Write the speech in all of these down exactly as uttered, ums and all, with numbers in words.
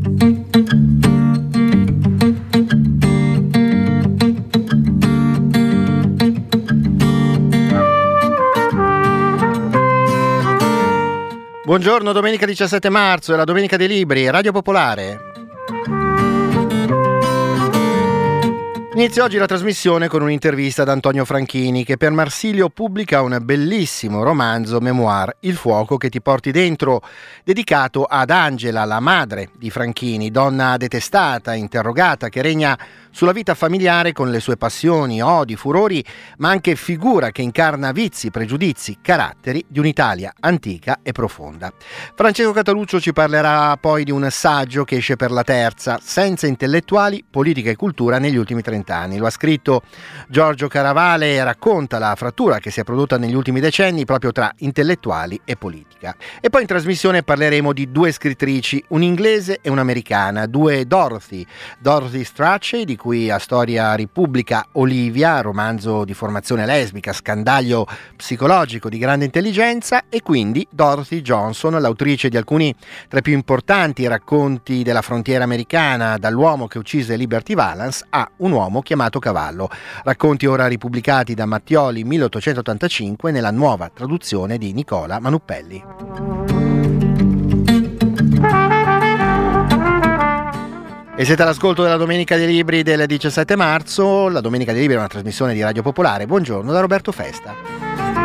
Buongiorno, domenica diciassette marzo, è la Domenica dei Libri, Radio Popolare. Inizio oggi la trasmissione con un'intervista ad Antonio Franchini, che per Marsilio pubblica un bellissimo romanzo memoir, Il fuoco che ti porti dentro, dedicato ad Angela, la madre di Franchini, donna detestata, interrogata, che regna sulla vita familiare con le sue passioni, odi, furori, ma anche figura che incarna vizi, pregiudizi, caratteri di un'Italia antica e profonda. Francesco Cataluccio ci parlerà poi di un saggio che esce per la Terza, Senza intellettuali, politica e cultura negli ultimi trent'anni. Lo ha scritto Giorgio Caravale e racconta la frattura che si è prodotta negli ultimi decenni proprio tra intellettuali e politica. E poi in trasmissione parleremo di due scrittrici, un'inglese e un'americana, due Dorothy, Dorothy Strachey, di cui a Storia Repubblica Olivia, romanzo di formazione lesbica, scandaglio psicologico di grande intelligenza, e quindi Dorothy Johnson, l'autrice di alcuni tra i più importanti racconti della frontiera americana, dall'uomo che uccise Liberty Valance a Un uomo chiamato Cavallo, racconti ora ripubblicati da Mattioli milleottocentottantacinque nella nuova traduzione di Nicola Manuppelli. E siete all'ascolto della Domenica dei Libri del diciassette marzo. La Domenica dei Libri è una trasmissione di Radio Popolare. Buongiorno da Roberto Festa.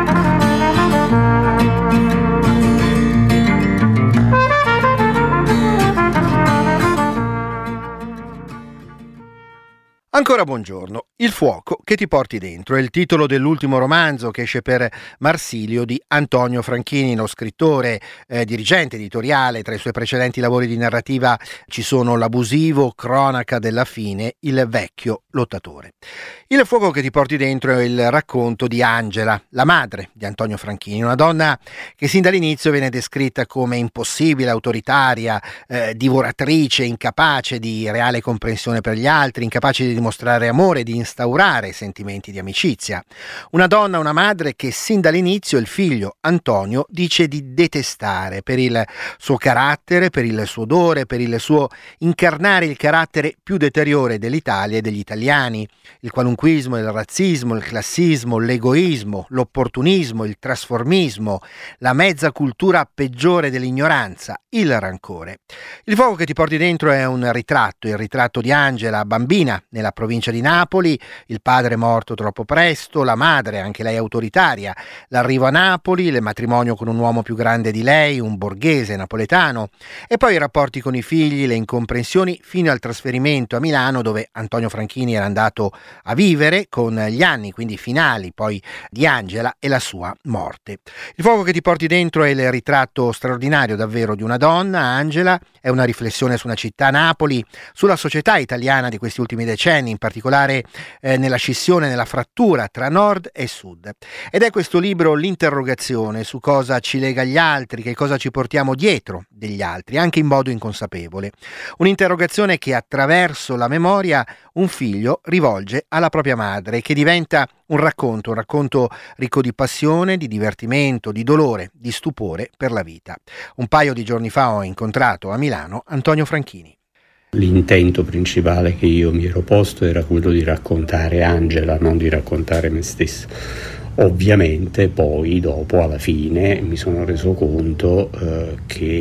Ancora buongiorno. Il fuoco che ti porti dentro è il titolo dell'ultimo romanzo che esce per Marsilio di Antonio Franchini, lo scrittore, eh, dirigente editoriale. Tra i suoi precedenti lavori di narrativa ci sono L'abusivo, Cronaca della fine, Il vecchio lottatore. Il fuoco che ti porti dentro è il racconto di Angela, la madre di Antonio Franchini, una donna che sin dall'inizio viene descritta come impossibile, autoritaria, eh, divoratrice, incapace di reale comprensione per gli altri, incapace di dimostrare amore, di instaurare sentimenti di amicizia. Una donna, una madre che sin dall'inizio il figlio Antonio dice di detestare per il suo carattere, per il suo odore, per il suo incarnare il carattere più deteriore dell'Italia e degli italiani, il qualunquismo, il razzismo, il classismo, l'egoismo, l'opportunismo, il trasformismo, la mezza cultura peggiore dell'ignoranza, il rancore. Il fuoco che ti porti dentro è un ritratto, il ritratto di Angela, bambina nella provincia di Napoli, il padre morto troppo presto, la madre, anche lei autoritaria, l'arrivo a Napoli, il matrimonio con un uomo più grande di lei, un borghese napoletano, e poi i rapporti con i figli, le incomprensioni fino al trasferimento a Milano, dove Antonio Franchini era andato a vivere, con gli anni quindi finali poi di Angela e la sua morte. Il fuoco che ti porti dentro è il ritratto straordinario davvero di una donna, Angela, è una riflessione su una città, Napoli, sulla società italiana di questi ultimi decenni, in particolare eh, nella scissione, nella frattura tra nord e sud. Ed è questo libro l'interrogazione su cosa ci lega agli altri, che cosa ci portiamo dietro degli altri, anche in modo inconsapevole. Un'interrogazione che attraverso la memoria un figlio rivolge alla propria madre, che diventa un racconto, un racconto ricco di passione, di divertimento, di dolore, di stupore per la vita. Un paio di giorni fa ho incontrato a Milano Antonio Franchini. L'intento principale che io mi ero posto era quello di raccontare Angela, non di raccontare me stesso. Ovviamente poi dopo, alla fine, mi sono reso conto eh,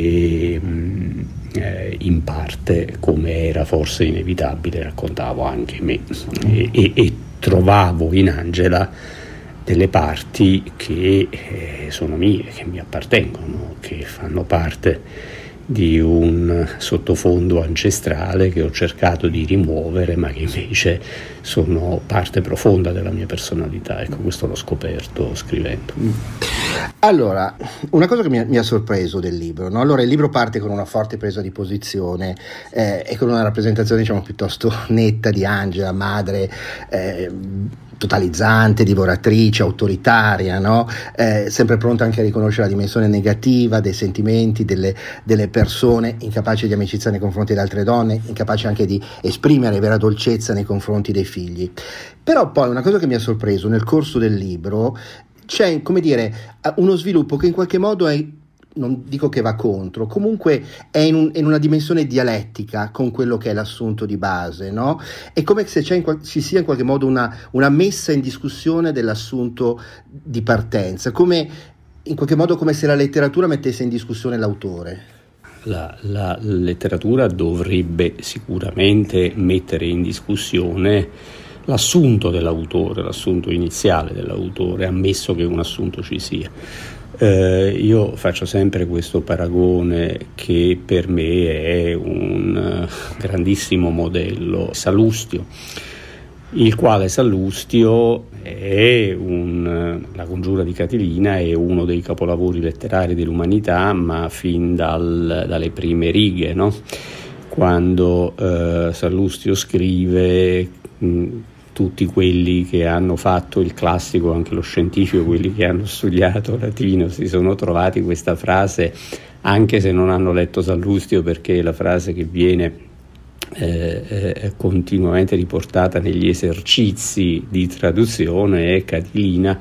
che mh, eh, in parte, come era forse inevitabile, raccontavo anche me e, e, e trovavo in Angela delle parti che eh, sono mie, che mi appartengono, che fanno parte di un sottofondo ancestrale che ho cercato di rimuovere, ma che invece sono parte profonda della mia personalità. Ecco, questo l'ho scoperto scrivendo. Allora, una cosa che mi ha, mi ha sorpreso del libro, no? Allora, il libro parte con una forte presa di posizione eh, e con una rappresentazione, diciamo, piuttosto netta di Angela, madre eh, totalizzante, divoratrice, autoritaria, no? Eh, sempre pronta anche a riconoscere la dimensione negativa dei sentimenti delle, delle persone, incapace di amicizia nei confronti di altre donne, incapace anche di esprimere vera dolcezza nei confronti dei figli. Però poi una cosa che mi ha sorpreso nel corso del libro, c'è, come dire, uno sviluppo che in qualche modo è non dico che va contro, comunque è in, un, in una dimensione dialettica con quello che è l'assunto di base, no? È come se c'è in, ci sia in qualche modo una, una messa in discussione dell'assunto di partenza, come in qualche modo come se la letteratura mettesse in discussione l'autore. La, la letteratura dovrebbe sicuramente mettere in discussione l'assunto dell'autore, l'assunto iniziale dell'autore, ammesso che un assunto ci sia. Eh, io faccio sempre questo paragone che per me è un grandissimo modello, Sallustio, il quale Sallustio è un, la congiura di Catilina è uno dei capolavori letterari dell'umanità, ma fin dal, dalle prime righe, no? Quando eh, Sallustio scrive mh, tutti quelli che hanno fatto il classico, anche lo scientifico, quelli che hanno studiato latino, si sono trovati questa frase, anche se non hanno letto Sallustio, perché è la frase che viene eh, eh, continuamente riportata negli esercizi di traduzione, è Catilina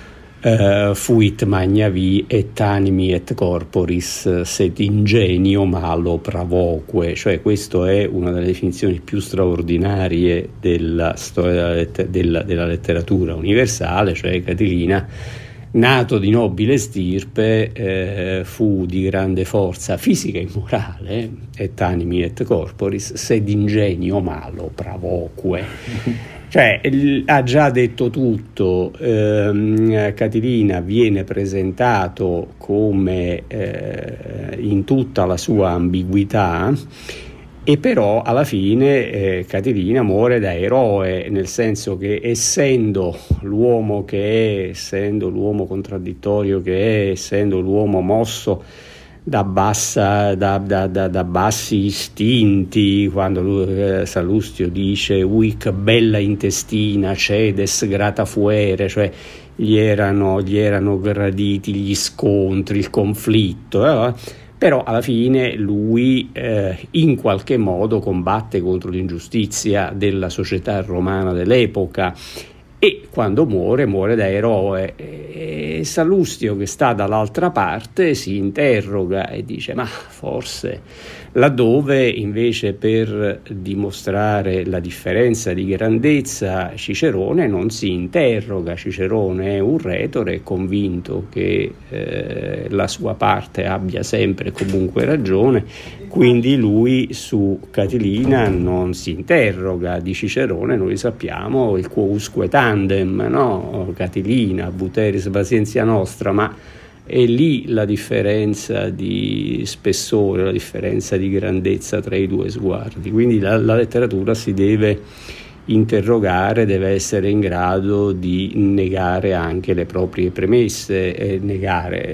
Uh, fuit magna vi et animi et corporis sed ingenio malo pravoque, cioè questo è una delle definizioni più straordinarie della storia della, della letteratura universale, cioè Catilina, nato di nobile stirpe, eh, fu di grande forza fisica e morale, et animi et corporis sed ingenio malo pravoque. Cioè, ha già detto tutto. ehm, Catilina viene presentato come eh, in tutta la sua ambiguità, e però alla fine eh, Catilina muore da eroe, nel senso che essendo l'uomo che è, essendo l'uomo contraddittorio che è, essendo l'uomo mosso da, bassa, da, da, da, da bassi istinti, quando lui, eh, Sallustio dice uic bella intestina cedes grata fuere, cioè gli erano, gli erano graditi gli scontri, il conflitto, eh? Però alla fine lui eh, in qualche modo combatte contro l'ingiustizia della società romana dell'epoca, e quando muore, muore da eroe. E Sallustio, che sta dall'altra parte, si interroga e dice: ma forse, laddove invece per dimostrare la differenza di grandezza Cicerone non si interroga. Cicerone è un retore convinto che eh, la sua parte abbia sempre e comunque ragione, quindi lui su Catilina non si interroga. Di Cicerone noi sappiamo il quousque tandem, no? Catilina, Buteris Pazientia Nostra, ma è lì la differenza di spessore, la differenza di grandezza tra i due sguardi. Quindi la, la letteratura si deve interrogare, deve essere in grado di negare anche le proprie premesse, e negare,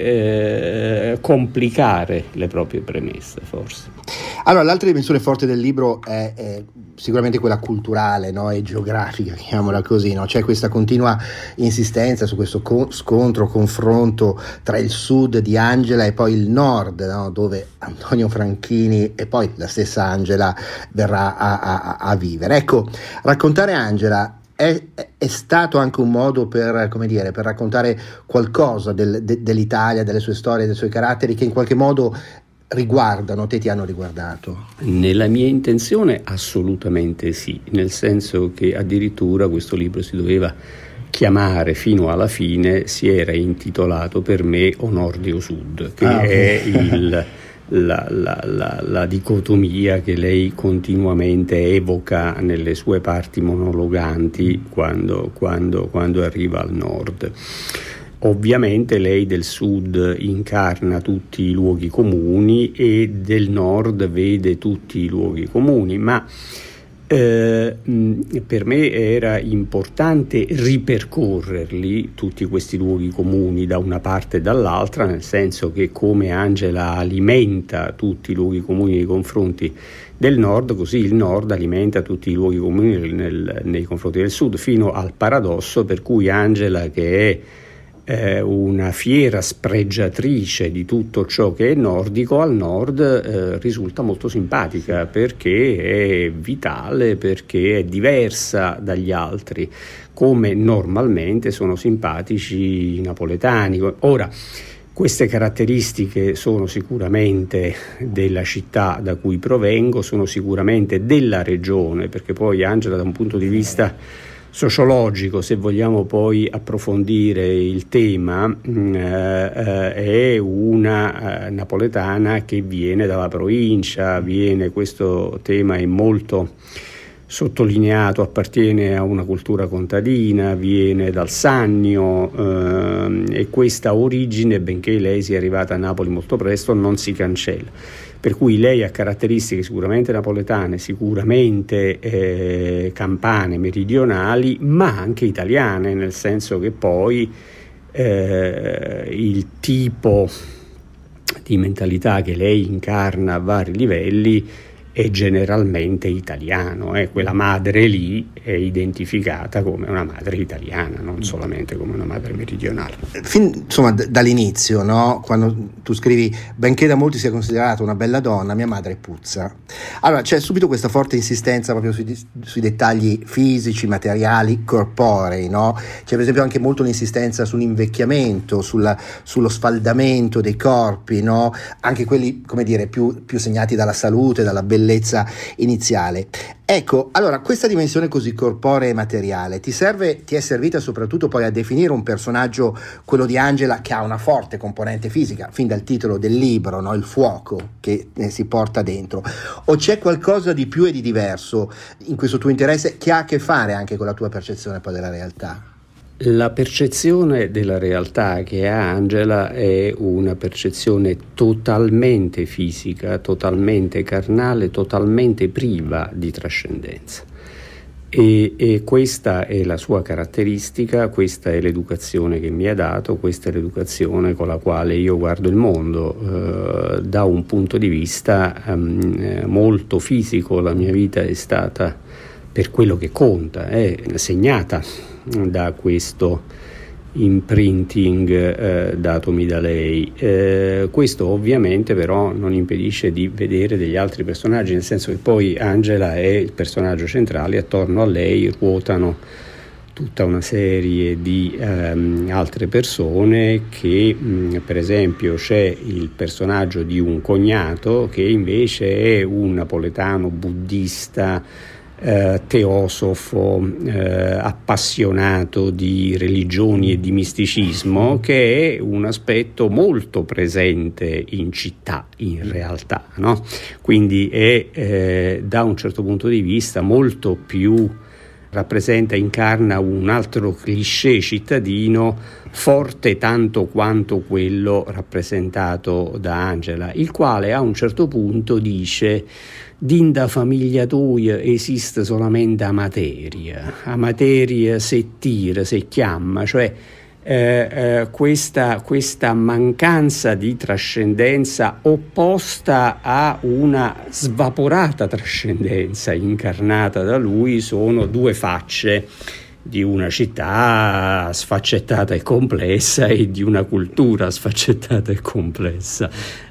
eh, complicare le proprie premesse, forse. Allora, l'altra dimensione forte del libro è, è sicuramente quella culturale, no? E geografica, chiamiamola così, no? C'è questa continua insistenza su questo co- scontro, confronto tra il sud di Angela e poi il nord, no? Dove Antonio Franchini e poi la stessa Angela verrà a, a, a vivere. Ecco, raccontare Angela è, è stato anche un modo per, come dire, per raccontare qualcosa del, de, dell'Italia, delle sue storie, dei suoi caratteri, che in qualche modo riguardano, te ti hanno riguardato? Nella mia intenzione assolutamente sì, nel senso che addirittura questo libro si doveva chiamare fino alla fine, si era intitolato per me O Nord o Sud, che ah, okay. è il, la, la, la, la dicotomia che lei continuamente evoca nelle sue parti monologanti quando, quando, quando arriva al nord. Ovviamente lei del sud incarna tutti i luoghi comuni e del nord vede tutti i luoghi comuni, ma eh, per me era importante ripercorrerli, tutti questi luoghi comuni, da una parte e dall'altra, nel senso che come Angela alimenta tutti i luoghi comuni nei confronti del nord, così il nord alimenta tutti i luoghi comuni nel, nel, nei confronti del sud, fino al paradosso per cui Angela, che è una fiera spregiatrice di tutto ciò che è nordico, al nord eh, risulta molto simpatica, perché è vitale, perché è diversa dagli altri, come normalmente sono simpatici i napoletani. Ora, Queste caratteristiche sono sicuramente della città da cui provengo, sono sicuramente della regione, perché poi Angela, da un punto di vista sociologico, se vogliamo poi approfondire il tema, eh, è una eh, napoletana che viene dalla provincia, viene, questo tema è molto sottolineato, appartiene a una cultura contadina, viene dal Sannio, eh, e questa origine, benché lei sia arrivata a Napoli molto presto, non si cancella. Per cui lei ha caratteristiche sicuramente napoletane, sicuramente eh, campane, meridionali, ma anche italiane, nel senso che poi eh, il tipo di mentalità che lei incarna a vari livelli è generalmente italiano, eh. Quella madre lì è identificata come una madre italiana, non solamente come una madre meridionale. Fin, insomma, d- dall'inizio, no? Quando tu scrivi benché da molti sia considerata una bella donna, mia madre puzza. Allora c'è subito questa forte insistenza proprio sui, sui dettagli fisici, materiali, corporei, no? C'è per esempio anche molto l'insistenza sull'invecchiamento, sulla, sullo sfaldamento dei corpi, no? Anche quelli, come dire, più, più segnati dalla salute, dalla bellezza iniziale. Ecco, allora questa dimensione così corporea e materiale ti serve, ti è servita soprattutto poi a definire un personaggio, quello di Angela, che ha una forte componente fisica, fin dal titolo del libro, no? Il fuoco che eh, si porta dentro, o c'è qualcosa di più e di diverso in questo tuo interesse che ha a che fare anche con la tua percezione poi della realtà? La percezione della realtà che ha Angela è una percezione totalmente fisica, totalmente carnale, totalmente priva di trascendenza. E, e questa è la sua caratteristica, questa è l'educazione che mi ha dato, questa è l'educazione con la quale io guardo il mondo. Eh, da un punto di vista um, molto fisico, la mia vita è stata, per quello che conta, è segnata da questo imprinting eh, datomi da lei. Eh, questo ovviamente però non impedisce di vedere degli altri personaggi, nel senso che poi Angela è il personaggio centrale, attorno a lei ruotano tutta una serie di ehm, altre persone che mh, per esempio c'è il personaggio di un cognato che invece è un napoletano buddista, Eh, teosofo, eh, appassionato di religioni e di misticismo, che è un aspetto molto presente in città in realtà, no? Quindi è eh, da un certo punto di vista molto più rappresenta, incarna un altro cliché cittadino forte tanto quanto quello rappresentato da Angela, il quale a un certo punto dice: «Dinda famiglia tua esiste solamente a materia, a materia se tira, se chiama», cioè eh, eh, questa, questa mancanza di trascendenza opposta a una svaporata trascendenza incarnata da lui sono due facce di una città sfaccettata e complessa e di una cultura sfaccettata e complessa.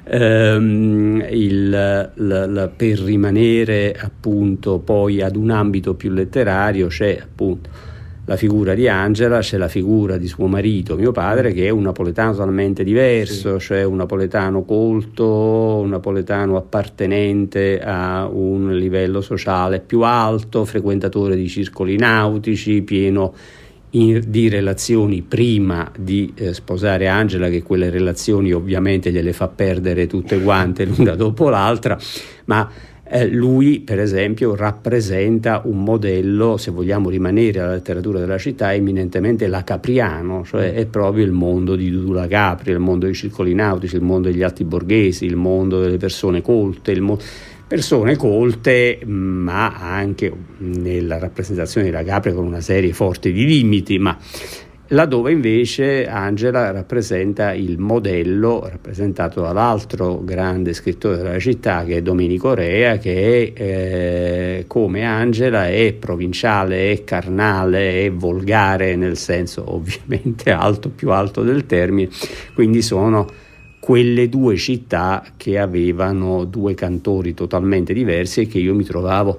Ehm, il, la, la, per rimanere appunto poi ad un ambito più letterario, c'è appunto la figura di Angela, c'è la figura di suo marito, mio padre, che è un napoletano totalmente diverso, sì. Cioè un napoletano colto, un napoletano appartenente a un livello sociale più alto, frequentatore di circoli nautici, pieno in, di relazioni prima di eh, sposare Angela, che quelle relazioni ovviamente gliele fa perdere tutte quante l'una dopo l'altra, ma Eh, lui per esempio rappresenta un modello, se vogliamo rimanere alla letteratura della città, eminentemente lacapriano, cioè è proprio il mondo di Dudu la Capri, il mondo dei circoli nautici, il mondo degli alti borghesi, il mondo delle persone colte, il mo- persone colte, ma anche nella rappresentazione della Capri con una serie forte di limiti, ma laddove invece Angela rappresenta il modello rappresentato dall'altro grande scrittore della città, che è Domenico Rea, che è, eh, come Angela è provinciale, è carnale, è volgare, nel senso ovviamente alto, più alto del termine. Quindi sono quelle due città che avevano due cantori totalmente diversi e che io mi trovavo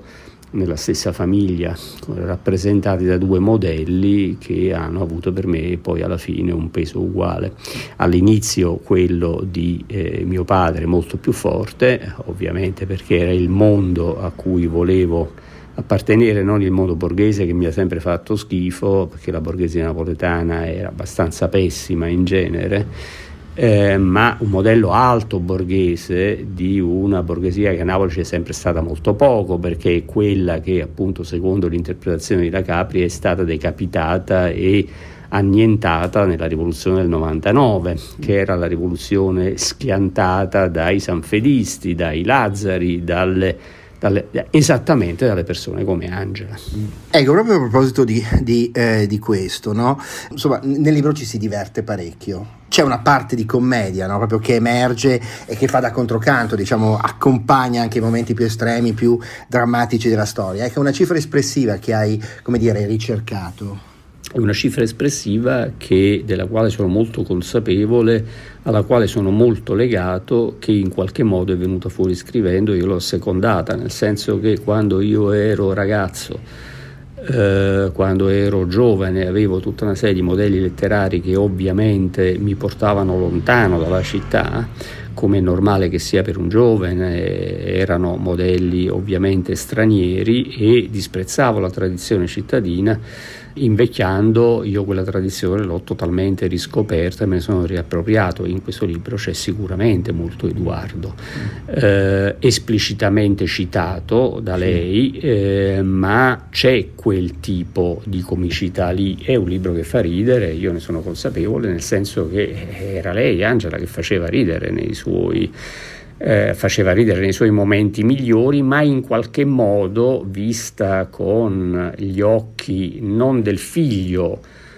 nella stessa famiglia, rappresentati da due modelli che hanno avuto per me poi alla fine un peso uguale. All'inizio quello di eh, mio padre molto più forte, ovviamente perché era il mondo a cui volevo appartenere, non il mondo borghese che mi ha sempre fatto schifo, perché la borghesia napoletana era abbastanza pessima in genere. Eh, ma un modello alto borghese di una borghesia che a Napoli c'è sempre stata molto poco, perché è quella che appunto secondo l'interpretazione di La Capri è stata decapitata e annientata nella rivoluzione del novantanove, che era la rivoluzione schiantata dai sanfedisti, dai Lazzari, dalle Dalle, esattamente dalle persone come Angela. Ecco, proprio a proposito di, di, eh, di questo, no? Insomma, nel libro ci si diverte parecchio. C'è una parte di commedia, no? Proprio che emerge e che fa da controcanto, diciamo, accompagna anche i momenti più estremi, più drammatici della storia. Ecco, una cifra espressiva che hai, come dire, ricercato. È una cifra espressiva che, della quale sono molto consapevole, alla quale sono molto legato, che in qualche modo è venuta fuori scrivendo. Io l'ho secondata, nel senso che quando io ero ragazzo, eh, quando ero giovane, avevo tutta una serie di modelli letterari che ovviamente mi portavano lontano dalla città, come è normale che sia per un giovane, erano modelli ovviamente stranieri e disprezzavo la tradizione cittadina. Invecchiando io quella tradizione l'ho totalmente riscoperta e me ne sono riappropriato. In questo libro c'è sicuramente molto Edoardo, eh, esplicitamente citato da lei, eh, ma c'è quel tipo di comicità lì. È un libro che fa ridere, io ne sono consapevole, nel senso che era lei, Angela, che faceva ridere nei suoi Eh, faceva ridere nei suoi momenti migliori, ma in qualche modo vista con gli occhi non del figlio,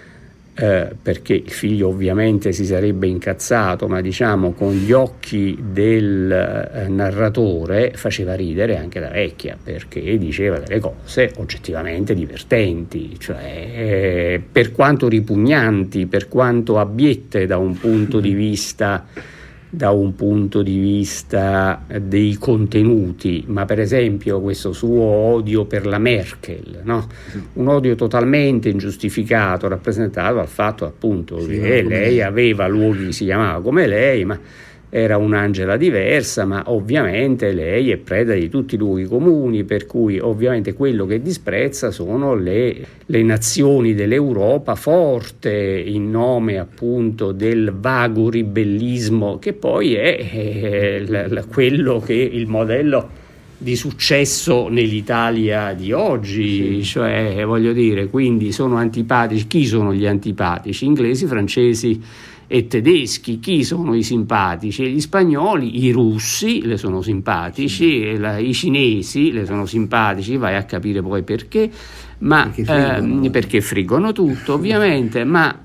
eh, perché il figlio ovviamente si sarebbe incazzato, ma diciamo con gli occhi del eh, narratore, faceva ridere anche la vecchia, perché diceva delle cose oggettivamente divertenti, cioè eh, per quanto ripugnanti, per quanto abiette da un punto di vista da un punto di vista dei contenuti, ma per esempio questo suo odio per la Merkel, no? Un odio totalmente ingiustificato, rappresentato dal fatto appunto sì, che lei aveva luoghi, si chiamava come lei, ma era un'Angela diversa, ma ovviamente lei è preda di tutti i luoghi comuni, per cui ovviamente quello che disprezza sono le, le nazioni dell'Europa forte in nome appunto del vago ribellismo, che poi è, è l, l, quello che il modello di successo nell'Italia di oggi, sì. Cioè voglio dire, quindi sono antipatici. Chi sono gli antipatici? Inglesi, francesi e tedeschi. Chi sono i simpatici? Gli spagnoli, i russi le sono simpatici, sì. la, i cinesi le sono simpatici, vai a capire poi perché, ma perché friggono, eh, perché friggono tutto ovviamente, ma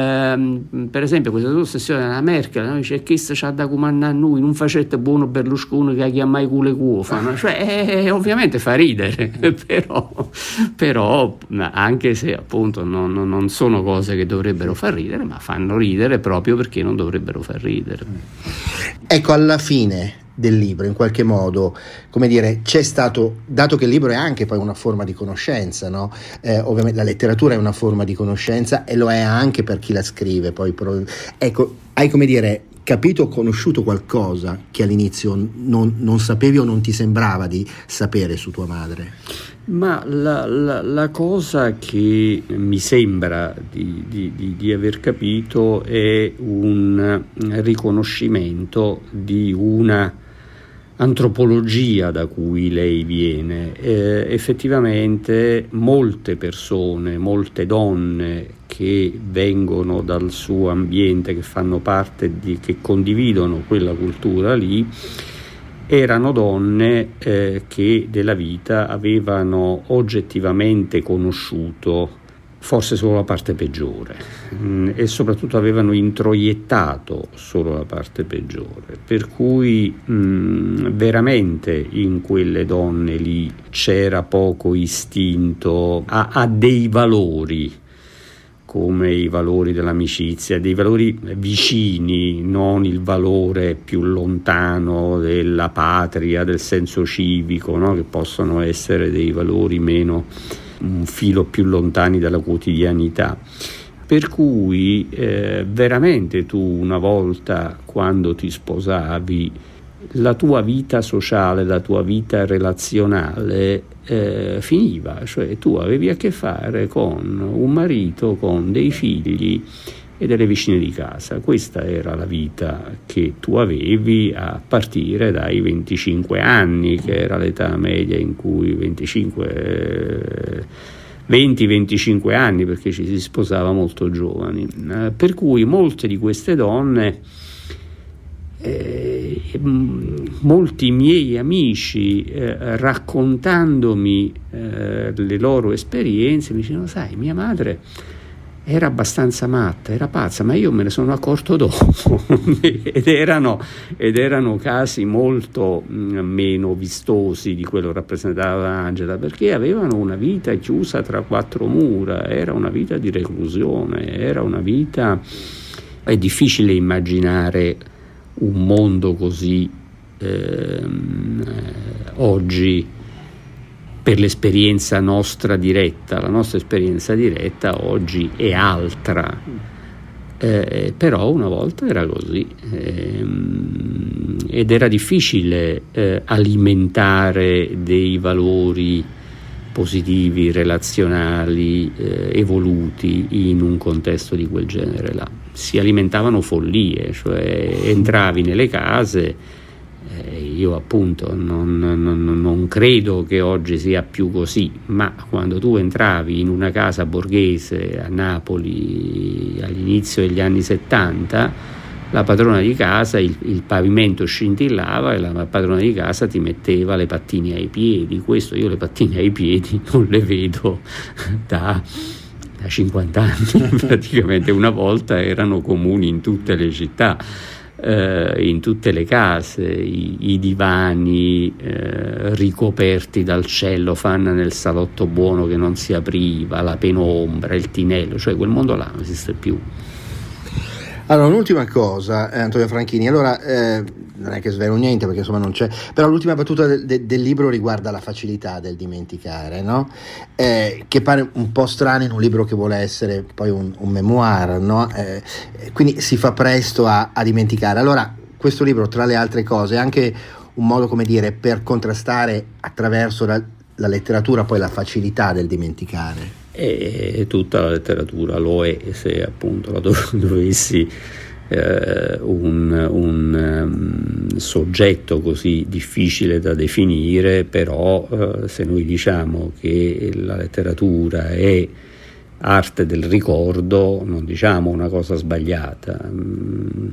ehm, per esempio questa ossessione della Merkel, no? Dice che c'ha da comandare a noi, non facette buono Berlusconi che chiama i culo cuofano, cioè eh, ovviamente fa ridere, però, però anche se appunto non, non sono cose che dovrebbero far ridere, ma fanno ridere proprio perché non dovrebbero far ridere. Ecco, alla fine del libro, in qualche modo, come dire, c'è stato, dato che il libro è anche poi una forma di conoscenza, no? Eh, ovviamente la letteratura è una forma di conoscenza e lo è anche per chi la scrive, poi ecco, hai, come dire, capito o conosciuto qualcosa che all'inizio non, non sapevi o non ti sembrava di sapere su tua madre? Ma la, la, la cosa che mi sembra di, di, di, di aver capito è un riconoscimento di una antropologia da cui lei viene. Eh, effettivamente molte persone, molte donne che vengono dal suo ambiente, che fanno parte di, che condividono quella cultura lì, erano donne eh, che della vita avevano oggettivamente conosciuto forse solo la parte peggiore mh, e soprattutto avevano introiettato solo la parte peggiore, per cui mh, veramente in quelle donne lì c'era poco istinto a, a dei valori, come i valori dell'amicizia, dei valori vicini, non il valore più lontano della patria, del senso civico, no? Che possono essere dei valori meno, un filo più lontani dalla quotidianità. Per cui eh, veramente tu una volta, quando ti sposavi, la tua vita sociale, la tua vita relazionale eh, finiva, cioè tu avevi a che fare con un marito, con dei figli e delle vicine di casa. Questa era la vita che tu avevi a partire dai venticinque anni, che era l'età media in cui venticinque eh, venti venticinque anni, perché ci si sposava molto giovani, eh, per cui molte di queste donne, eh, molti miei amici, eh, raccontandomi eh, le loro esperienze, mi dicevano: sai, mia madre era abbastanza matta, era pazza, ma io me ne sono accorto dopo. ed, erano, ed erano casi molto mh, meno vistosi di quello che rappresentava Angela, perché avevano una vita chiusa tra quattro mura, era una vita di reclusione, era una vita... È difficile immaginare un mondo così ehm, oggi, per l'esperienza nostra diretta. La nostra esperienza diretta oggi è altra, eh, però una volta era così, ehm, ed era difficile eh, alimentare dei valori positivi, relazionali, eh, evoluti in un contesto di quel genere là. Si alimentavano follie, cioè entravi nelle case. Io appunto non, non, non credo che oggi sia più così, ma quando tu entravi in una casa borghese a Napoli all'inizio degli anni settanta, la padrona di casa, il, il pavimento scintillava e la padrona di casa ti metteva le pattine ai piedi. Questo io le pattine ai piedi non le vedo da... da cinquanta anni praticamente. Una volta erano comuni in tutte le città, eh, in tutte le case, i, i divani eh, ricoperti dal cellophane nel salotto buono che non si apriva, la penombra, il tinello, cioè quel mondo là non esiste più. Allora, un'ultima cosa, eh, Antonio Franchini, allora eh, non è che svelo niente perché insomma non c'è, però l'ultima battuta de- de- del libro riguarda la facilità del dimenticare, no? Eh, che pare un po' strano in un libro che vuole essere poi un, un memoir, no? Eh, quindi si fa presto a, a dimenticare. Allora, questo libro, tra le altre cose, è anche un modo, come dire, per contrastare attraverso la, la letteratura poi la facilità del dimenticare. E tutta la letteratura lo è, se appunto la dov- dovessi eh, un, un um, soggetto così difficile da definire, però eh, se noi diciamo che la letteratura è arte del ricordo, non diciamo una cosa sbagliata. Mm.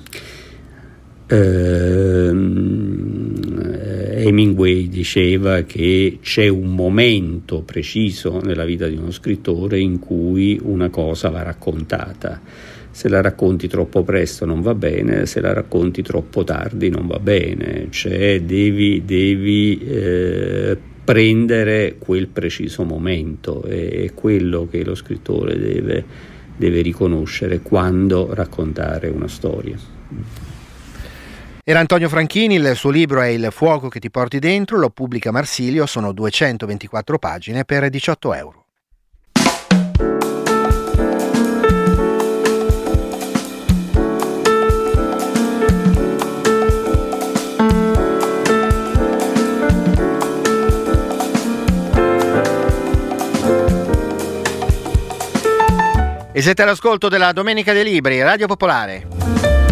Hemingway diceva che c'è un momento preciso nella vita di uno scrittore in cui una cosa va raccontata. Se la racconti troppo presto non va bene, se la racconti troppo tardi non va bene, cioè devi, devi eh, prendere quel preciso momento, è quello che lo scrittore deve, deve riconoscere quando raccontare una storia. Era Antonio Franchini, il suo libro è Il fuoco che ti porti dentro, lo pubblica Marsilio, sono duecentoventiquattro pagine per diciotto euro. E siete all'ascolto della Domenica dei Libri, Radio Popolare.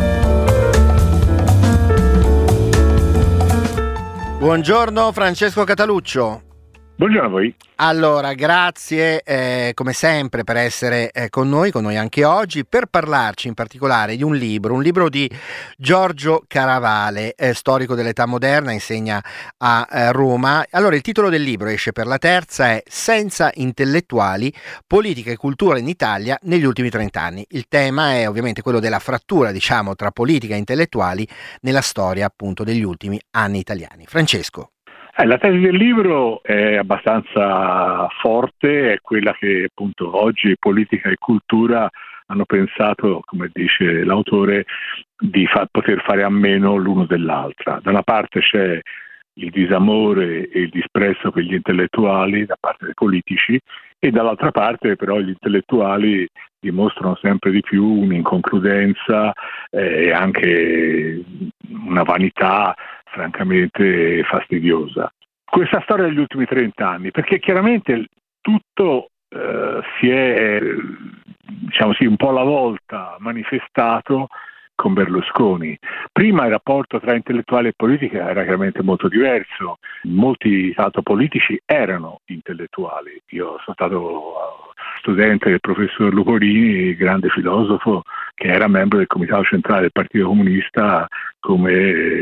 Buongiorno Francesco Cataluccio. Buongiorno a voi. Allora, grazie eh, come sempre per essere eh, con noi, con noi anche oggi, per parlarci in particolare di un libro, un libro di Giorgio Caravale, eh, storico dell'età moderna, insegna a eh, Roma. Allora, il titolo del libro, esce per la terza, è Senza intellettuali, politica e cultura in Italia negli ultimi trent'anni. Il tema è ovviamente quello della frattura, diciamo, tra politica e intellettuali nella storia appunto degli ultimi anni italiani. Francesco. Eh, la tesi del libro è abbastanza forte, è quella che appunto oggi politica e cultura hanno pensato, come dice l'autore, di fa- poter fare a meno l'uno dell'altra. Da una parte c'è il disamore e il disprezzo per gli intellettuali da parte dei politici e dall'altra parte però gli intellettuali dimostrano sempre di più un'inconcludenza eh, e anche una vanità francamente fastidiosa. Questa storia degli ultimi trent'anni, perché chiaramente tutto eh, si è, diciamo sì, un po' alla volta manifestato con Berlusconi. Prima il rapporto tra intellettuali e politica era chiaramente molto diverso. Molti tanto politici erano intellettuali. Io sono stato studente del professor Luporini, grande filosofo, che era membro del comitato centrale del Partito Comunista, come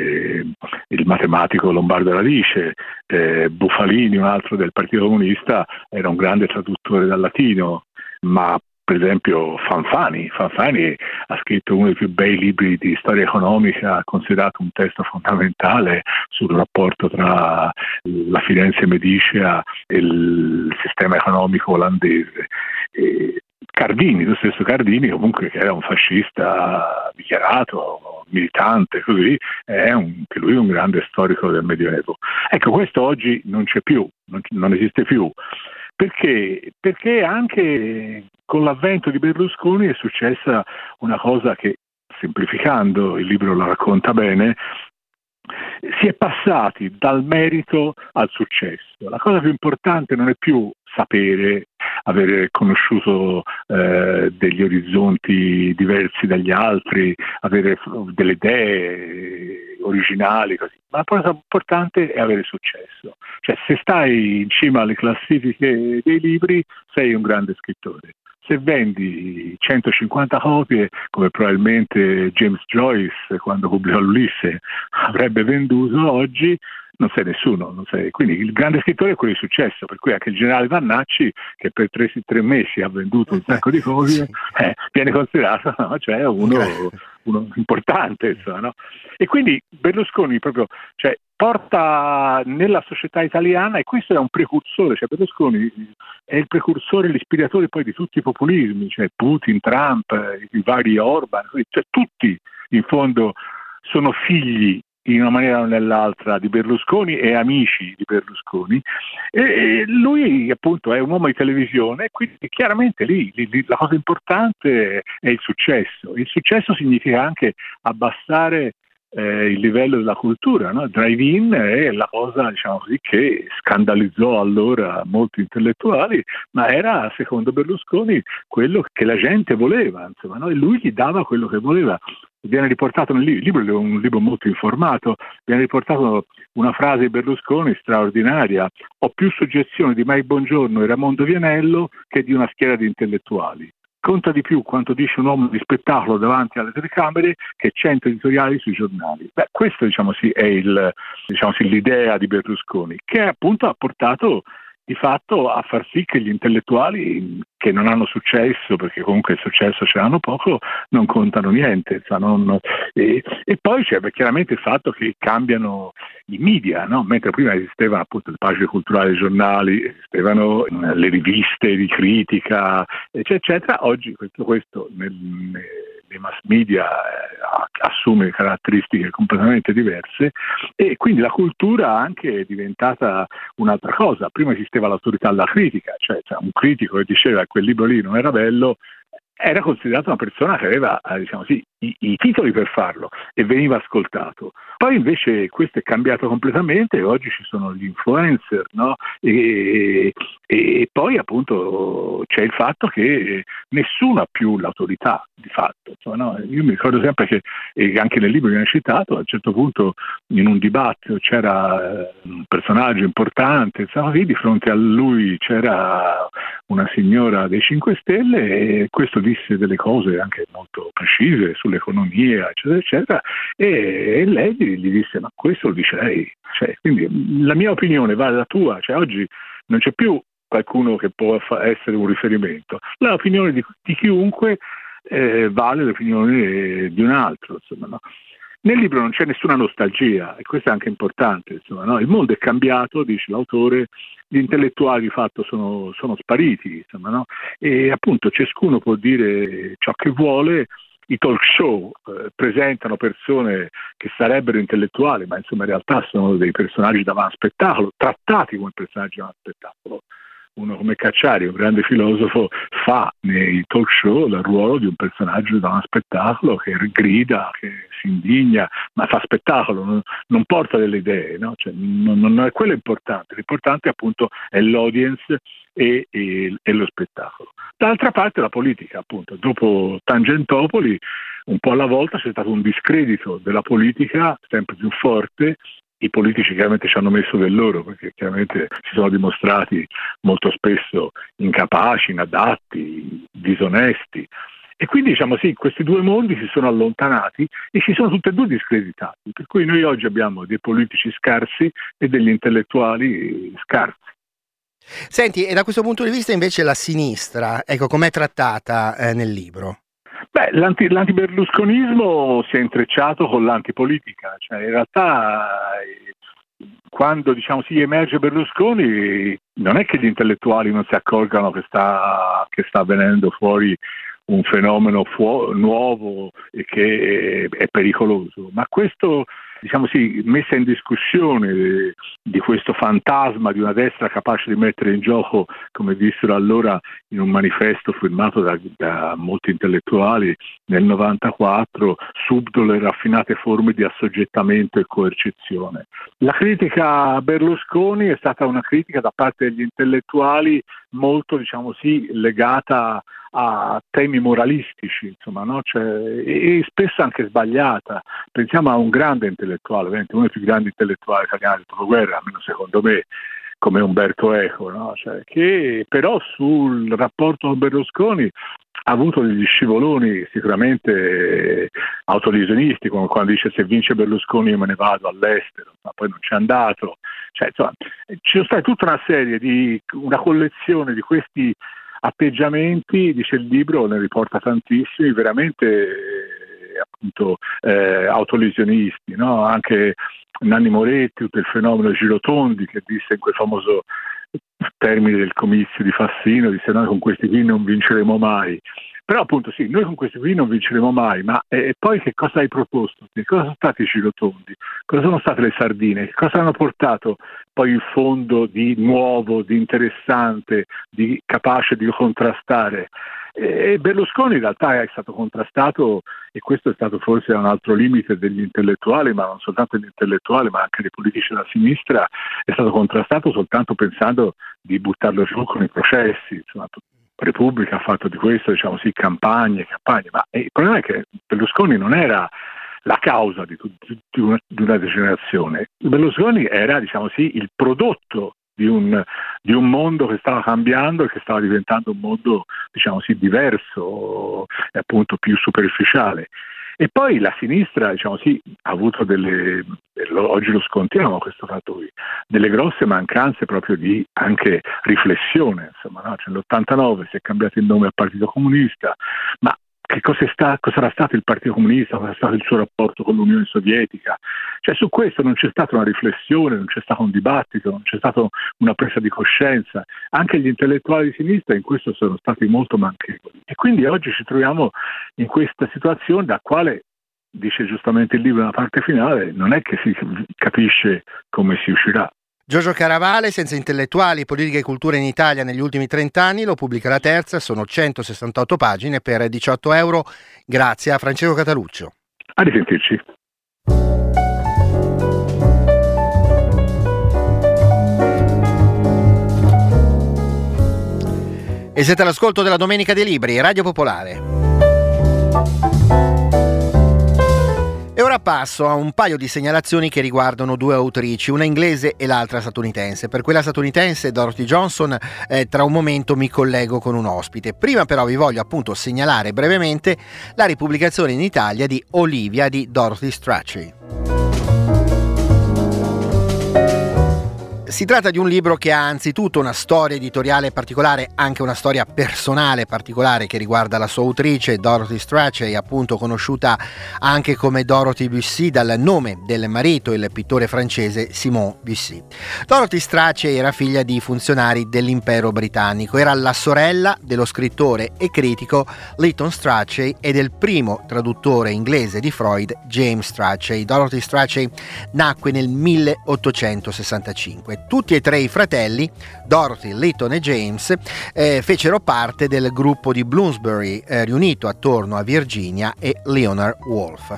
il matematico Lombardo Radice. eh, Bufalini, un altro del Partito Comunista, era un grande traduttore dal latino, ma per esempio Fanfani, Fanfani ha scritto uno dei più bei libri di storia economica, considerato un testo fondamentale sul rapporto tra la Firenze medicea e il sistema economico olandese. E Cardini, lo stesso Cardini, comunque, che era un fascista dichiarato, militante, così, è un, anche lui un grande storico del Medioevo. Ecco, questo oggi non c'è più, non, non esiste più. Perché? Perché anche con l'avvento di Berlusconi è successa una cosa che, semplificando, il libro la racconta bene, si è passati dal merito al successo. La cosa più importante non è più sapere, avere conosciuto eh, degli orizzonti diversi dagli altri, avere delle idee originali, così. Ma la cosa importante è avere successo. Cioè, se stai in cima alle classifiche dei libri, sei un grande scrittore. Se vendi centocinquanta copie, come probabilmente James Joyce, quando pubblicò l'Ulisse, avrebbe venduto oggi, non sei nessuno. Non sei. Quindi il grande scrittore è quello di successo, per cui anche il generale Vannacci, che per tre, tre mesi ha venduto un sacco di copie, eh, viene considerato, no? Cioè uno, uno importante, insomma, no? E quindi Berlusconi proprio, cioè, porta nella società italiana, e questo è un precursore, cioè Berlusconi è il precursore, l'ispiratore poi di tutti i populismi, cioè Putin, Trump, i vari Orban, cioè tutti in fondo sono figli in una maniera o nell'altra di Berlusconi e amici di Berlusconi, e lui appunto è un uomo di televisione, quindi chiaramente lì, lì la cosa importante è il successo. Il successo significa anche abbassare Eh, il livello della cultura, no? Drive-in è la cosa, diciamo così, che scandalizzò allora molti intellettuali, ma era, secondo Berlusconi, quello che la gente voleva, insomma, no? E lui gli dava quello che voleva. Viene riportato nel libro, il libro è un libro molto informato, viene riportato una frase di Berlusconi straordinaria: ho più suggezioni di Mike Bongiorno e Raimondo Vianello che di una schiera di intellettuali. Conta di più quanto dice un uomo di spettacolo davanti alle telecamere che cento editoriali sui giornali. Beh, questo, diciamo sì, è il, diciamo sì, l'idea di Berlusconi, che appunto ha portato di fatto a far sì che gli intellettuali che non hanno successo, perché comunque il successo ce l'hanno poco, non contano niente. Non, e, e poi c'è beh, chiaramente il fatto che cambiano i media, no? Mentre prima esistevano appunto le pagine culturali dei giornali, esistevano le riviste di critica, eccetera, eccetera. Oggi questo, questo nel, nei mass media eh, assume caratteristiche completamente diverse, e quindi la cultura anche è diventata un'altra cosa. Prima esisteva l'autorità alla critica, cioè, cioè un critico che diceva quel libro lì non era bello era considerato una persona che aveva, diciamo sì, i, i titoli per farlo e veniva ascoltato. Poi invece questo è cambiato completamente e oggi ci sono gli influencer, no? E, e poi appunto c'è il fatto che nessuno ha più l'autorità di fatto. Insomma, no? Io mi ricordo sempre che, e anche nel libro viene citato, a un certo punto in un dibattito c'era un personaggio importante, insomma, di fronte a lui c'era una signora dei cinque Stelle e questo disse delle cose anche molto precise sull'economia, eccetera, eccetera, e, e lei gli disse: ma questo lo dice lei. Cioè, quindi la mia opinione vale la tua, cioè oggi non c'è più qualcuno che può fa- essere un riferimento, l'opinione di, di chiunque eh, vale l'opinione di un altro, insomma, no? Nel libro non c'è nessuna nostalgia, e questo è anche importante, insomma, no? Il mondo è cambiato, dice l'autore, gli intellettuali di fatto sono, sono spariti, insomma, no? E appunto ciascuno può dire ciò che vuole. I talk show eh, presentano persone che sarebbero intellettuali, ma insomma in realtà sono dei personaggi davanti a spettacolo, trattati come personaggi davanti a spettacolo. Uno come Cacciari, un grande filosofo, fa nei talk show il ruolo di un personaggio da uno spettacolo che grida, che si indigna, ma fa spettacolo, non, non porta delle idee, no? Cioè, non, non è quello importante, l'importante appunto è l'audience e, e, e lo spettacolo. D'altra parte la politica, appunto, dopo Tangentopoli, un po' alla volta c'è stato un discredito della politica sempre più forte. I politici chiaramente ci hanno messo del loro, perché chiaramente si sono dimostrati molto spesso incapaci, inadatti, disonesti. E quindi diciamo sì, questi due mondi si sono allontanati e si sono tutti e due discreditati. Per cui noi oggi abbiamo dei politici scarsi e degli intellettuali scarsi. Senti, e da questo punto di vista invece la sinistra, ecco, com'è trattata eh, nel libro? Beh, l'anti, l'antiberlusconismo si è intrecciato con l'antipolitica, cioè in realtà eh, quando diciamo si emerge Berlusconi non è che gli intellettuali non si accorgano che sta, che sta avvenendo fuori un fenomeno fu- nuovo e che è, è pericoloso, ma questo diciamo sì, messa in discussione di questo fantasma di una destra capace di mettere in gioco, come dissero allora in un manifesto firmato da, da molti intellettuali nel novantaquattro, subdole e raffinate forme di assoggettamento e coercizione. La critica a Berlusconi è stata una critica da parte degli intellettuali molto, diciamo sì, legata a temi moralistici, insomma, no? Cioè, e, e spesso anche sbagliata. Pensiamo a un grande intellettuale, uno dei più grandi intellettuali italiani del dopoguerra, almeno secondo me, come Umberto Eco, no? Cioè, che però sul rapporto con Berlusconi ha avuto degli scivoloni sicuramente autolesionisti, come quando dice se vince Berlusconi io me ne vado all'estero, ma poi non c'è andato. Cioè, insomma, ci sono state tutta una serie di, una collezione di questi atteggiamenti, dice il libro, ne riporta tantissimi, veramente eh, appunto eh, autolesionisti, no? Anche Nanni Moretti, tutto il fenomeno Girotondi che disse in quel famoso termine del comizio di Fassino, disse noi con questi qui non vinceremo mai. Però appunto sì, noi con questi qui non vinceremo mai, ma e poi che cosa hai proposto? Che cosa sono stati i girotondi? Cosa sono state le sardine? Che cosa hanno portato poi in fondo di nuovo, di interessante, di capace di contrastare? E Berlusconi in realtà è stato contrastato, e questo è stato forse un altro limite degli intellettuali, ma non soltanto degli intellettuali, ma anche dei politici della sinistra, è stato contrastato soltanto pensando di buttarlo giù con i processi, insomma. Repubblica ha fatto di questo, diciamo sì, campagne, campagne, ma il problema è che Berlusconi non era la causa di, di, una, di una degenerazione. Berlusconi era, diciamo sì, il prodotto di un, di un mondo che stava cambiando e che stava diventando un mondo, diciamo sì, diverso e appunto più superficiale. E poi la sinistra, diciamo sì, ha avuto delle, oggi lo scontiamo questo fatto qui, delle grosse mancanze proprio di anche riflessione, insomma, no? Cioè, nell'ottantanove si è cambiato il nome al Partito Comunista, ma che cosa, sta, cosa era stato il Partito Comunista, cosa è stato il suo rapporto con l'Unione Sovietica? Cioè su questo non c'è stata una riflessione, non c'è stato un dibattito, non c'è stata una presa di coscienza. Anche gli intellettuali di sinistra in questo sono stati molto manchevoli. E quindi oggi ci troviamo in questa situazione da quale, dice giustamente il libro nella parte finale, non è che si capisce come si uscirà. Giorgio Caravale, Senza intellettuali, politica e cultura in Italia negli ultimi trent'anni, lo pubblica La Terza, sono centosessantotto pagine per diciotto euro. Grazie a Francesco Cataluccio. A risentirci. E siete all'ascolto della Domenica dei Libri, Radio Popolare. E ora passo a un paio di segnalazioni che riguardano due autrici, una inglese e l'altra statunitense. Per quella statunitense, Dorothy Johnson, eh, tra un momento mi collego con un ospite. Prima però vi voglio appunto segnalare brevemente la ripubblicazione in Italia di Olivia di Dorothy Strachey. Si tratta di un libro che ha anzitutto una storia editoriale particolare, anche una storia personale particolare che riguarda la sua autrice Dorothy Strachey, appunto conosciuta anche come Dorothy Bussy dal nome del marito, il pittore francese Simon Bussy. Dorothy Strachey era figlia di funzionari dell'impero britannico, era la sorella dello scrittore e critico Lytton Strachey e del primo traduttore inglese di Freud, James Strachey. Dorothy Strachey nacque nel milleottocentosessantacinque. Tutti e tre i fratelli, Dorothy, Lytton e James, eh, fecero parte del gruppo di Bloomsbury eh, riunito attorno a Virginia e Leonard Woolf.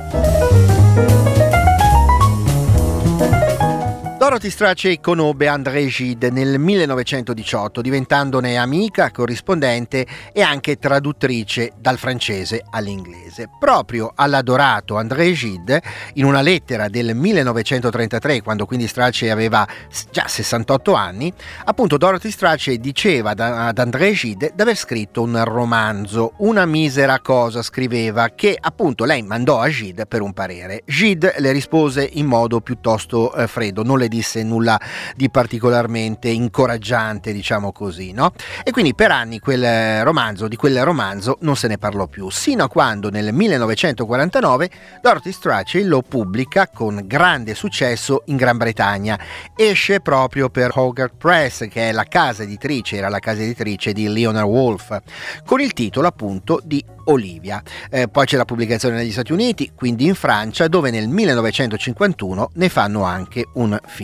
Dorothy Strachey conobbe André Gide nel millenovecentodiciotto, diventandone amica, corrispondente e anche traduttrice dal francese all'inglese. Proprio all'adorato André Gide, in una lettera del millenovecentotrentatré, quando quindi Strachey aveva già sessantotto anni, appunto Dorothy Strachey diceva ad André Gide di aver scritto un romanzo, una misera cosa scriveva, che appunto lei mandò a Gide per un parere. Gide le rispose in modo piuttosto eh, freddo, non le disse nulla di particolarmente incoraggiante, diciamo così, no? E quindi per anni quel romanzo, di quel romanzo non se ne parlò più, sino a quando nel millenovecentoquarantanove Dorothy Strachey lo pubblica con grande successo in Gran Bretagna. Esce proprio per Hogarth Press, che è la casa editrice, era la casa editrice di Leonard Woolf, con il titolo appunto di Olivia. Eh, poi c'è la pubblicazione negli Stati Uniti, quindi in Francia, dove nel millenovecentocinquantuno ne fanno anche un film.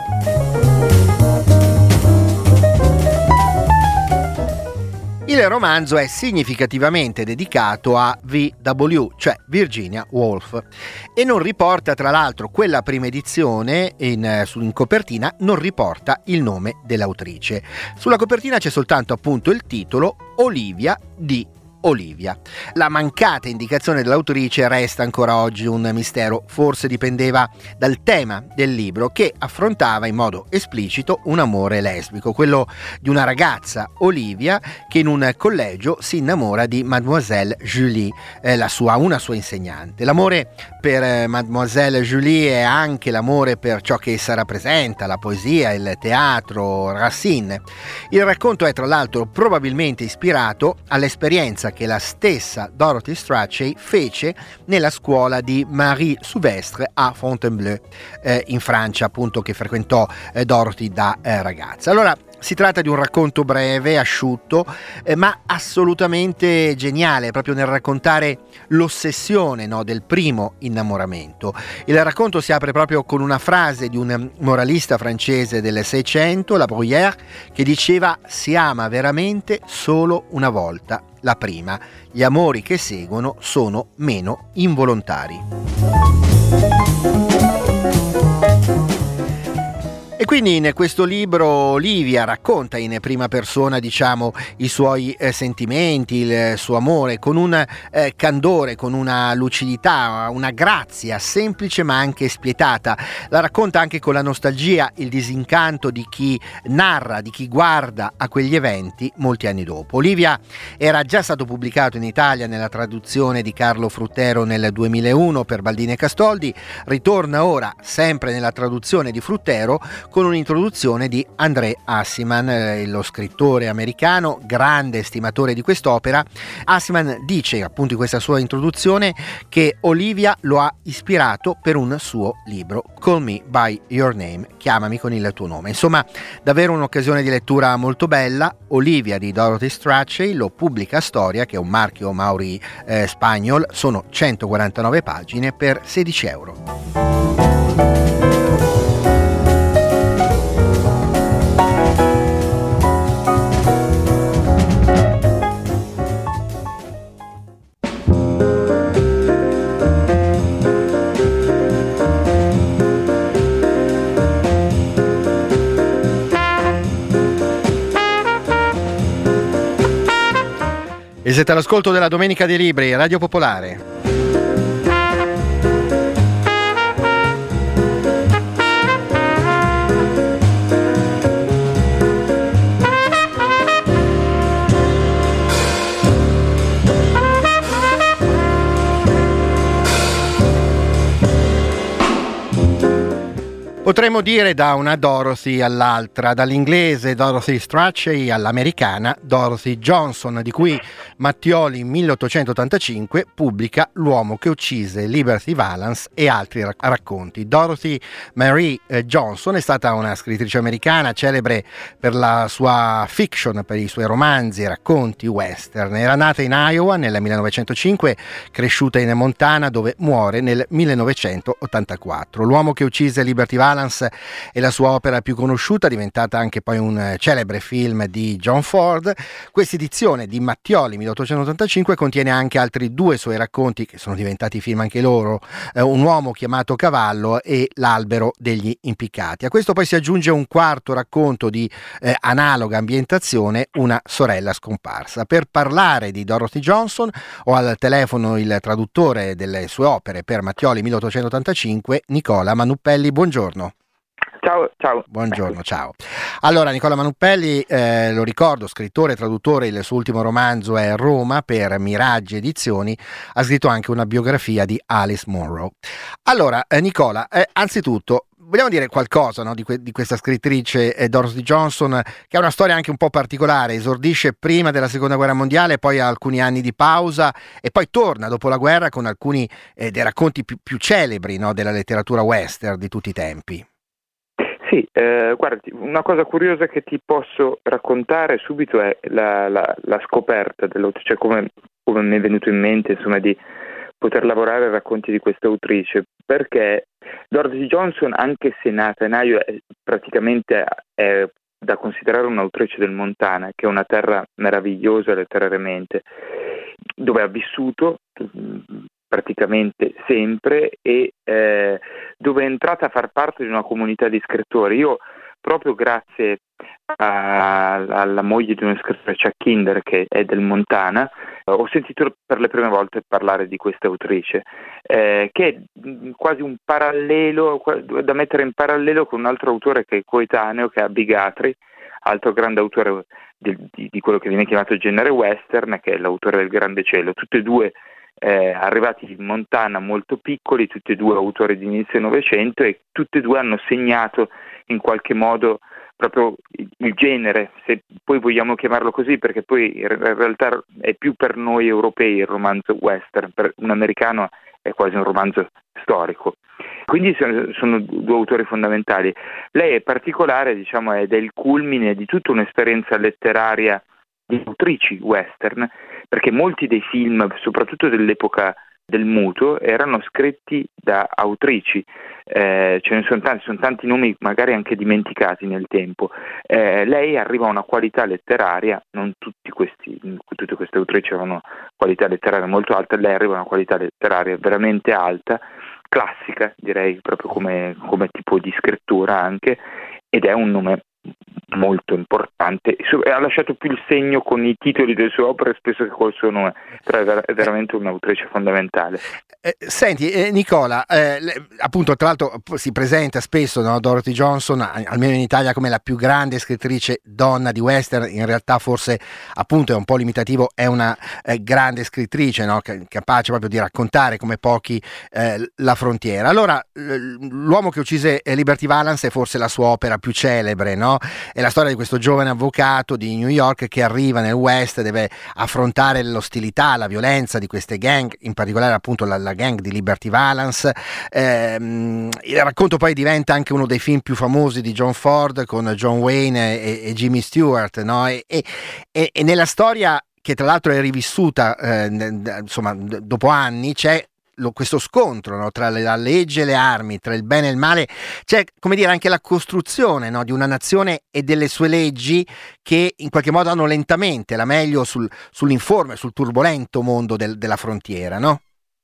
Il romanzo è significativamente dedicato a V W, cioè Virginia Woolf, e non riporta, tra l'altro, quella prima edizione in, in copertina non riporta il nome dell'autrice. Sulla copertina c'è soltanto appunto il titolo Olivia di Olivia. La mancata indicazione dell'autrice resta ancora oggi un mistero, forse dipendeva dal tema del libro, che affrontava in modo esplicito un amore lesbico, quello di una ragazza, Olivia, che in un collegio si innamora di Mademoiselle Julie, eh, la sua, una sua insegnante. L'amore per eh, Mademoiselle Julie è anche l'amore per ciò che essa rappresenta, la poesia, il teatro, Racine. Il racconto è tra l'altro probabilmente ispirato all'esperienza che la stessa Dorothy Strachey fece nella scuola di Marie Souvestre a Fontainebleau, eh, in Francia, appunto, che frequentò eh, Dorothy da eh, ragazza. Allora, si tratta di un racconto breve, asciutto, eh, ma assolutamente geniale, proprio nel raccontare l'ossessione, no, del primo innamoramento. Il racconto si apre proprio con una frase di un moralista francese del Seicento, La Bruyère, che diceva: si ama veramente solo una volta, la prima. Gli amori che seguono sono meno involontari. E quindi in questo libro Olivia racconta in prima persona, diciamo, i suoi eh, sentimenti, il suo amore, con un eh, candore, con una lucidità, una grazia semplice ma anche spietata. La racconta anche con la nostalgia, il disincanto di chi narra, di chi guarda a quegli eventi molti anni dopo. Olivia era già stato pubblicato in Italia nella traduzione di Carlo Fruttero nel duemilauno per Baldini e Castoldi, ritorna ora sempre nella traduzione di Fruttero con un'introduzione di André Aciman, eh, lo scrittore americano, grande estimatore di quest'opera. Aciman dice appunto in questa sua introduzione che Olivia lo ha ispirato per un suo libro, Call Me By Your Name, chiamami con il tuo nome. Insomma, davvero un'occasione di lettura molto bella. Olivia di Dorothy Strachey, lo pubblica Storia, che è un marchio Mauri eh, Spagnol, sono centoquarantanove pagine per sedici euro. E siete all'ascolto della Domenica dei Libri, Radio Popolare. Potremmo dire da una Dorothy all'altra, dall'inglese Dorothy Strachey all'americana Dorothy Johnson, di cui Mattioli milleottocentottantacinque pubblica L'uomo che uccise Liberty Valance e altri rac- racconti. Dorothy Marie eh, Johnson è stata una scrittrice americana celebre per la sua fiction, per i suoi romanzi e racconti western. Era nata in Iowa nel millenovecentocinque, cresciuta in Montana, dove muore nel millenovecentottantaquattro. L'uomo che uccise Liberty Valance è la sua opera più conosciuta, diventata anche poi un celebre film di John Ford. Questa edizione di Mattioli milleottocentottantacinque contiene anche altri due suoi racconti che sono diventati film anche loro, eh, Un uomo chiamato Cavallo e L'albero degli impiccati. A questo poi si aggiunge un quarto racconto di eh, analoga ambientazione, Una sorella scomparsa. Per parlare di Dorothy Johnson ho al telefono il traduttore delle sue opere per Mattioli milleottocentottantacinque, Nicola Manuppelli. Buongiorno. Ciao, ciao. Buongiorno, ciao. Allora, Nicola Manuppelli, eh, lo ricordo, scrittore e traduttore, il suo ultimo romanzo è Roma per Miraggi Edizioni, ha scritto anche una biografia di Alice Munro. Allora, eh, Nicola, eh, anzitutto, vogliamo dire qualcosa, no, di, que- di questa scrittrice eh, Dorothy Johnson, che ha una storia anche un po' particolare, esordisce prima della seconda guerra mondiale, poi ha alcuni anni di pausa e poi torna dopo la guerra con alcuni eh, dei racconti più, più celebri, no, della letteratura western di tutti i tempi. Sì, eh, guardi, una cosa curiosa che ti posso raccontare subito è la, la, la scoperta dell'autrice, cioè come, come mi è venuto in mente, insomma, di poter lavorare ai racconti di questa autrice, perché Dorothy Johnson, anche se nata in Iowa, è praticamente è da considerare un'autrice del Montana, che è una terra meravigliosa letterariamente, dove ha vissuto praticamente sempre e eh, dove è entrata a far parte di una comunità di scrittori. Io proprio grazie a, alla moglie di uno scrittore, Chuck Kinder, che è del Montana, ho sentito per le prime volte parlare di questa autrice, eh, che è quasi un parallelo, da mettere in parallelo con un altro autore che è coetaneo, che è Abby Guthrie, altro grande autore di, di, di quello che viene chiamato il genere western, che è l'autore del Grande Cielo. Tutti e due Eh, arrivati in Montana molto piccoli, tutti e due autori di inizio Novecento, e tutti e due hanno segnato in qualche modo proprio il, il genere, se poi vogliamo chiamarlo così, perché poi in realtà è più per noi europei il romanzo western, per un americano è quasi un romanzo storico. Quindi sono, sono due autori fondamentali. Lei è particolare, diciamo, ed è il culmine di tutta un'esperienza letteraria di autrici western, perché molti dei film, soprattutto dell'epoca del muto, erano scritti da autrici, eh, ce ne sono tanti, sono tanti nomi magari anche dimenticati nel tempo. Eh, lei arriva a una qualità letteraria, non tutti questi, tutte queste autrici avevano qualità letteraria molto alta, lei arriva a una qualità letteraria veramente alta, classica direi, proprio come, come tipo di scrittura anche, ed è un nome molto importante, ha lasciato più il segno con i titoli delle sue opere spesso che col suo nome, però è, ver- è veramente un'autrice fondamentale. Eh, senti eh, Nicola, eh, le, appunto tra l'altro si presenta spesso, no, Dorothy Johnson, almeno in Italia, come la più grande scrittrice donna di western. In realtà forse appunto è un po' limitativo, è una eh, grande scrittrice, no, capace proprio di raccontare come pochi eh, la frontiera. Allora L'uomo che uccise Liberty Valance è forse la sua opera più celebre, no? È la storia di questo giovane avvocato di New York che arriva nel West, deve affrontare l'ostilità, la violenza di queste gang, in particolare appunto la, la gang di Liberty Valance. Ehm, il racconto poi diventa anche uno dei film più famosi di John Ford, con John Wayne e, e Jimmy Stewart, no? E, e, e nella storia, che tra l'altro è rivissuta eh, insomma dopo anni, c'è Lo, questo scontro, no, tra le, la legge e le armi, tra il bene e il male. C'è, come dire, anche la costruzione, no, di una nazione e delle sue leggi che in qualche modo hanno lentamente la meglio sul, sull'informe, sul turbolento mondo del, della frontiera, no?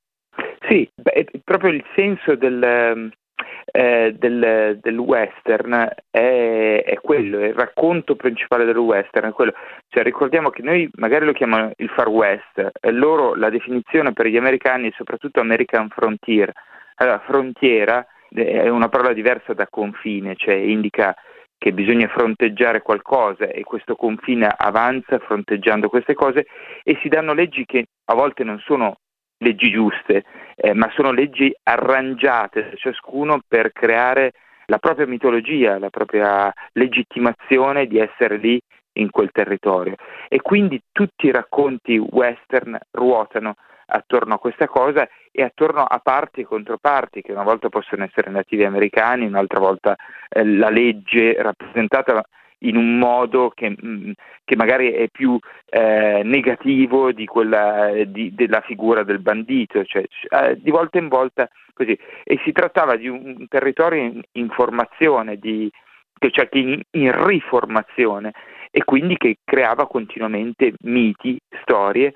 Sì, beh, proprio il senso del, eh, del, del western è, è quello, è il racconto principale del western è quello. Cioè, ricordiamo che noi magari lo chiamano il Far West, e loro la definizione per gli americani è soprattutto American Frontier. Allora, frontiera è una parola diversa da confine, cioè indica che bisogna fronteggiare qualcosa e questo confine avanza fronteggiando queste cose, e si danno leggi che a volte non sono leggi giuste, eh, ma sono leggi arrangiate da ciascuno per creare la propria mitologia, la propria legittimazione di essere lì in quel territorio. E quindi tutti i racconti western ruotano attorno a questa cosa e attorno a parti e controparti, che una volta possono essere nativi americani, un'altra volta eh, la legge rappresentata in un modo che, mh, che magari è più eh, negativo di quella di, della figura del bandito, cioè eh, di volta in volta così. E si trattava di un, un territorio in, in formazione, di, cioè in, in riformazione, e quindi che creava continuamente miti, storie.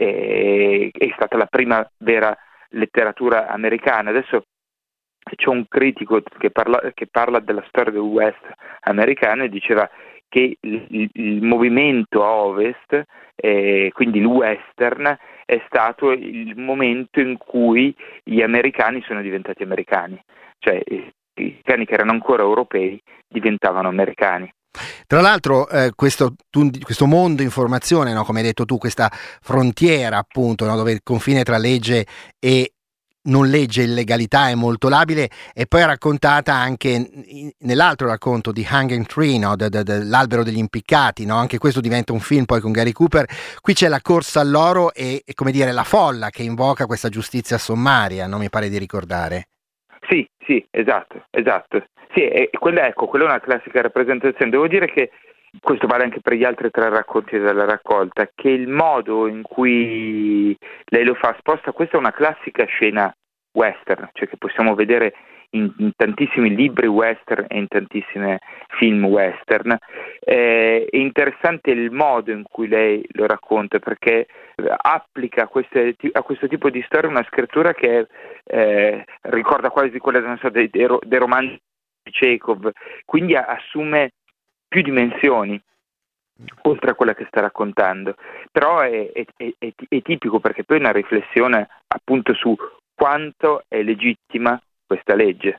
E, è stata la prima vera letteratura americana. Adesso c'è un critico che parla, che parla della storia del West americano e diceva che il, il movimento a Ovest, eh, quindi il Western, è stato il momento in cui gli americani sono diventati americani, cioè i americani che erano ancora europei diventavano americani. Tra l'altro eh, questo, tu, questo mondo informazione, no, come hai detto tu, questa frontiera appunto, no, dove il confine tra legge e non legge, illegalità è molto labile, e poi è raccontata anche in, nell'altro racconto di Hanging Tree, no, de, de, de, l'albero degli impiccati, no? Anche questo diventa un film poi con Gary Cooper. Qui c'è la corsa all'oro e, e come dire la folla che invoca questa giustizia sommaria, non mi pare di ricordare. Sì, sì, esatto, esatto. Sì, e quella, ecco, quella è una classica rappresentazione. Devo dire che questo vale anche per gli altri tre racconti della raccolta, che il modo in cui lei lo fa sposta, questa è una classica scena western, cioè che possiamo vedere in, in tantissimi libri western e in tantissimi film western. Eh, è interessante il modo in cui lei lo racconta, perché applica a, queste, a questo tipo di storia una scrittura che eh, ricorda quasi quella, non so, dei, dei, dei romanzi di Chekhov, quindi assume più dimensioni oltre a quella che sta raccontando, però è, è, è, è tipico, perché poi è una riflessione appunto su quanto è legittima questa legge.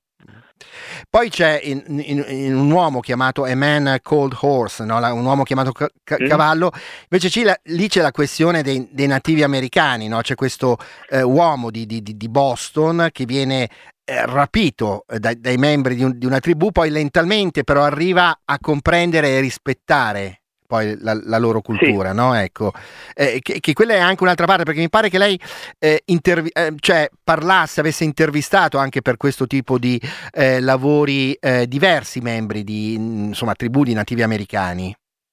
Poi c'è in, in, in un uomo chiamato A Man Called Horse, no? Un uomo chiamato ca- ca- mm. cavallo, invece c'è la, lì c'è la questione dei, dei nativi americani, no? C'è questo eh, uomo di, di, di Boston che viene eh, rapito dai, dai membri di, un, di una tribù, poi lentamente però arriva a comprendere e rispettare poi la, la loro cultura, sì. No? Ecco, eh, che, che quella è anche un'altra parte, perché mi pare che lei eh, intervi- eh, cioè parlasse, avesse intervistato anche per questo tipo di eh, lavori eh, diversi membri di, insomma, tribù di nativi americani.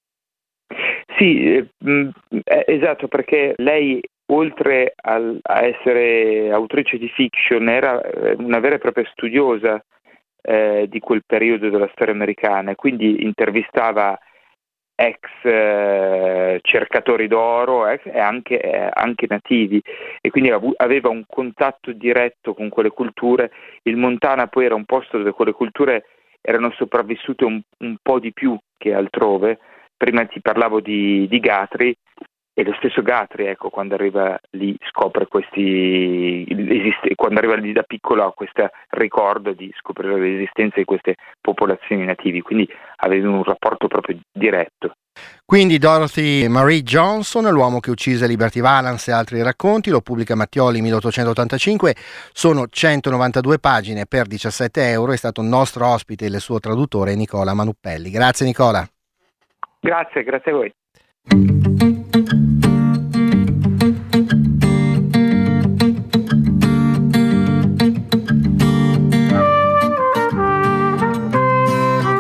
Sì, eh, esatto, perché lei, oltre al, a essere autrice di fiction, era una vera e propria studiosa eh, di quel periodo della storia americana, quindi intervistava ex eh, cercatori d'oro ex, e anche, eh, anche nativi, e quindi av- aveva un contatto diretto con quelle culture. Il Montana poi era un posto dove quelle culture erano sopravvissute un, un po' di più che altrove. Prima ti parlavo di, di Guthrie, e lo stesso Guthrie, ecco, quando arriva lì scopre questi esiste, quando arriva lì da piccolo ha questo ricordo di scoprire l'esistenza di queste popolazioni nativi, quindi aveva un rapporto proprio diretto. Quindi Dorothy Marie Johnson, l'uomo che uccise Liberty Valance e altri racconti, lo pubblica Mattioli milleottocentottantacinque, sono centonovantadue pagine per diciassette euro, è stato il nostro ospite e il suo traduttore Nicola Manuppelli. Grazie Nicola. Grazie, grazie a voi.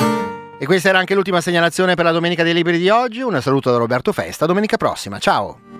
E questa era anche l'ultima segnalazione per la Domenica dei Libri di oggi. Un saluto da Roberto Festa, domenica prossima, ciao!